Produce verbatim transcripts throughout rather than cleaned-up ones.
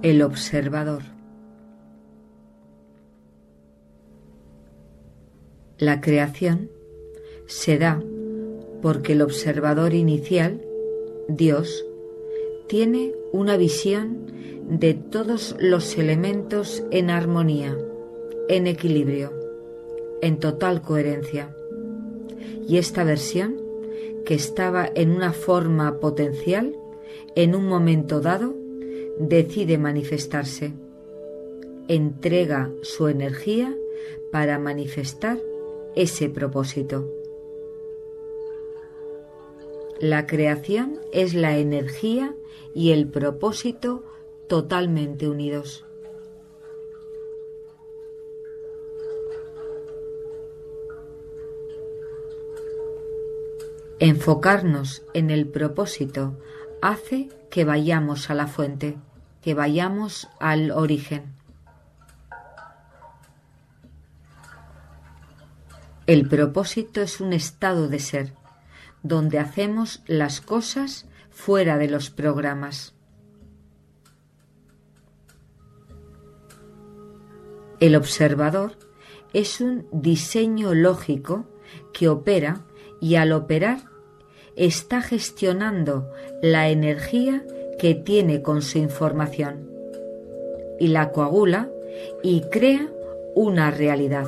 El observador. La creación se da porque el observador inicial, Dios, tiene una visión de todos los elementos en armonía, en equilibrio, en total coherencia. Y esta versión, que estaba en una forma potencial, en un momento dado, decide manifestarse. Entrega su energía para manifestar ese propósito. La creación es la energía y el propósito totalmente unidos. Enfocarnos en el propósito hace que vayamos a la fuente, que vayamos al origen. El propósito es un estado de ser, donde hacemos las cosas fuera de los programas. El observador es un diseño lógico que opera y al operar está gestionando la energía que tiene con su información y la coagula y crea una realidad.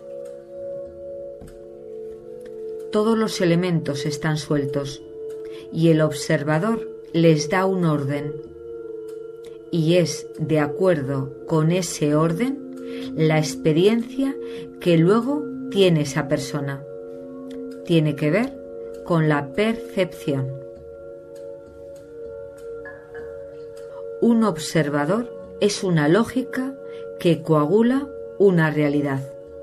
Todos los elementos están sueltos y el observador les da un orden y es de acuerdo con ese orden la experiencia que luego tiene esa persona. Tiene que ver con la percepción. Un observador es una lógica que coagula una realidad.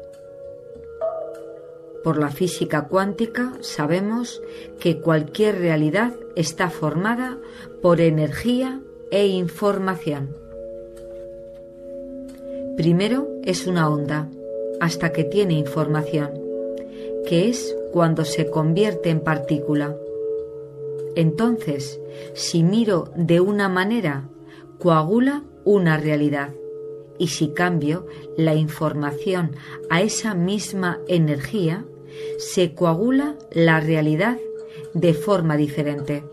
Por la física cuántica sabemos que cualquier realidad está formada por energía e información. Primero es una onda, hasta que tiene información, que es cuando se convierte en partícula. Entonces, si miro de una manera, coagula una realidad, y si cambio la información a esa misma energía, se coagula la realidad de forma diferente.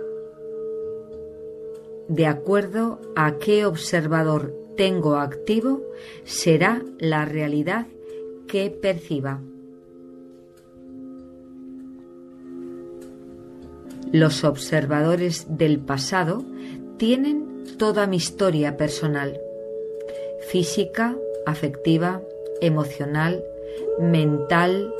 De acuerdo a qué observador tengo activo, será la realidad que perciba. Los observadores del pasado tienen toda mi historia personal, física, afectiva, emocional, mental,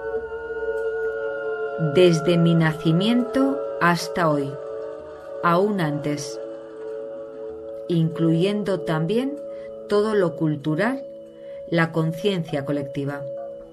desde mi nacimiento hasta hoy, aún antes, incluyendo también todo lo cultural, la conciencia colectiva.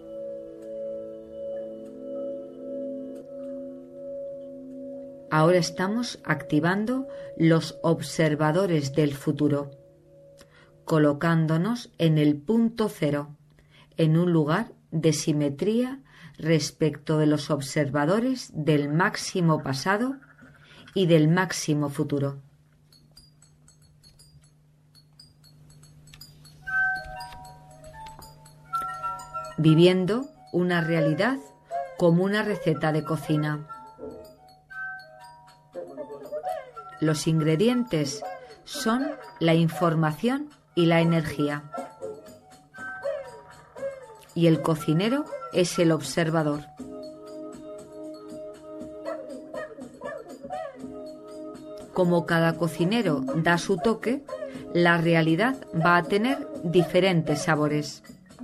Ahora estamos activando los observadores del futuro, colocándonos en el punto cero, en un lugar de simetría respecto de los observadores del máximo pasado y del máximo futuro. Viviendo una realidad como una receta de cocina. Los ingredientes son la información y la energía. Y el cocinero es el observador. Como cada cocinero da su toque, la realidad va a tener diferentes sabores.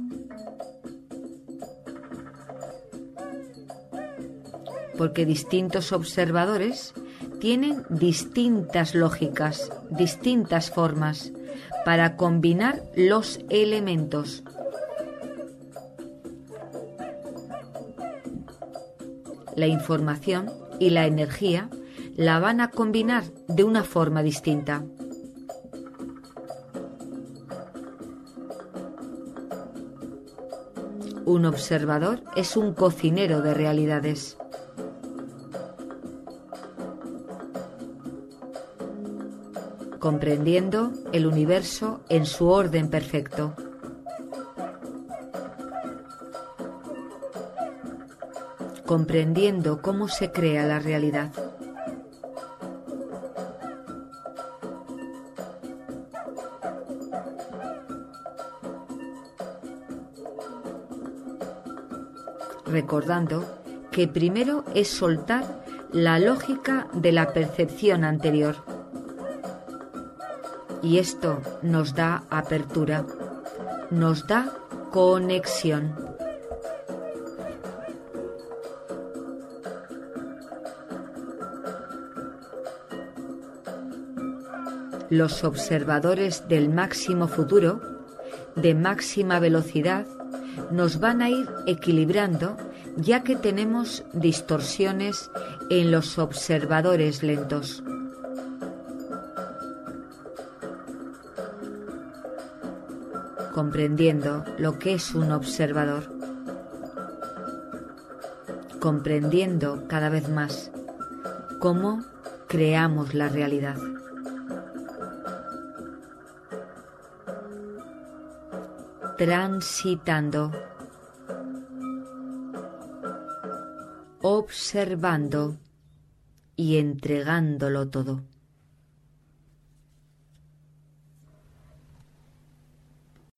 Porque distintos observadores tienen distintas lógicas, distintas formas para combinar los elementos. La información y la energía la van a combinar de una forma distinta. Un observador es un cocinero de realidades. comprendiendo el universo en su orden perfecto. Comprendiendo cómo se crea la realidad. Recordando que primero es soltar la lógica de la percepción anterior. Y esto nos da apertura, nos da conexión. Los observadores del máximo futuro, de máxima velocidad, nos van a ir equilibrando, ya que tenemos distorsiones en los observadores lentos. Comprendiendo lo que es un observador. Comprendiendo cada vez más cómo creamos la realidad. Transitando, observando y entregándolo todo.